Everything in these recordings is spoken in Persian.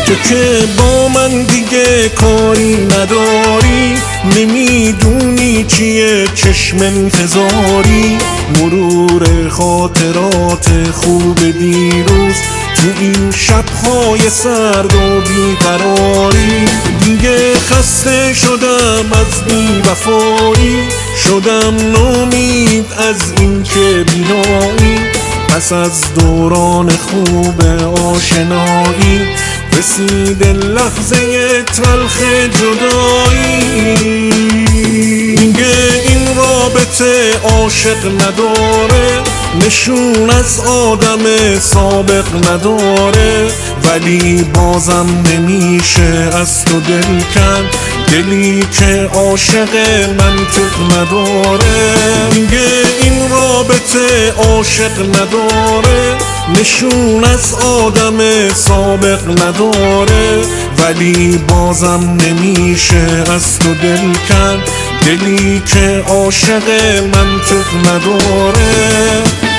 تو که با من دیگه کاری نداری، نمیدونی چیه چشم انتظاری. مرور خاطرات خوب دیروز تو این شب‌های سرد و بیقراری. دیگه خسته شدم از بی‌وفایی، شدم نومید از این که بینایی. پس از دوران خوب آشنایی رسید لحظه تلخ جدایی. دیگه این رابطه عاشق نداره، نشون از آدم سابق نداره. ولی بازم نمیشه از تو دل کن، دلی که عاشق منطق نداره. دیگه این رابطه عاشق نداره، نشون از آدم سابق نداره. ولی بازم نمیشه از تو دل کن، دلی که عاشق منطق نداره.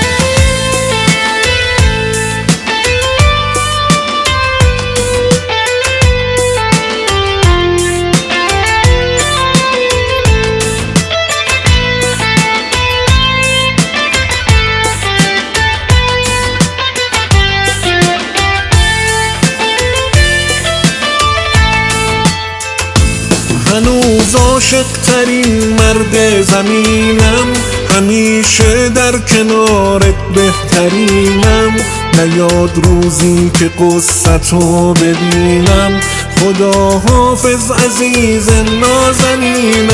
هنوز عاشق ترین مرد زمینم، همیشه در کنارت بهترینم. نیاد روزی که قصتو ببینم، خدا حافظ عزیز نازنینم.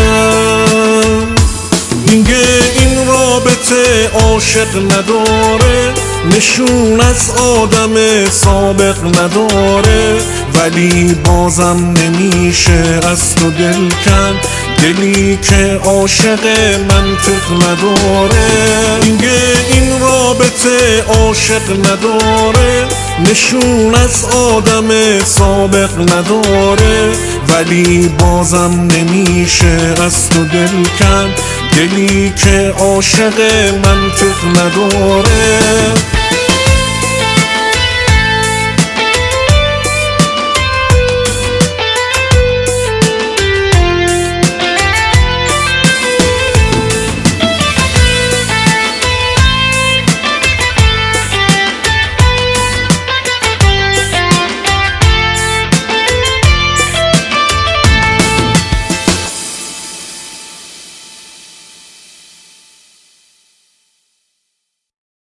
دیگه این رابطه عاشق نداره، نشون از آدم سابق نداره. ولی بازم نمیشه از تو دل کن، دلی که عاشق منطق نداره. دیگه این رابطه عاشق نداره، نشون از آدم سابق نداره. ولی بازم نمیشه از تو دل کن، دلی که عاشق منطق نداره.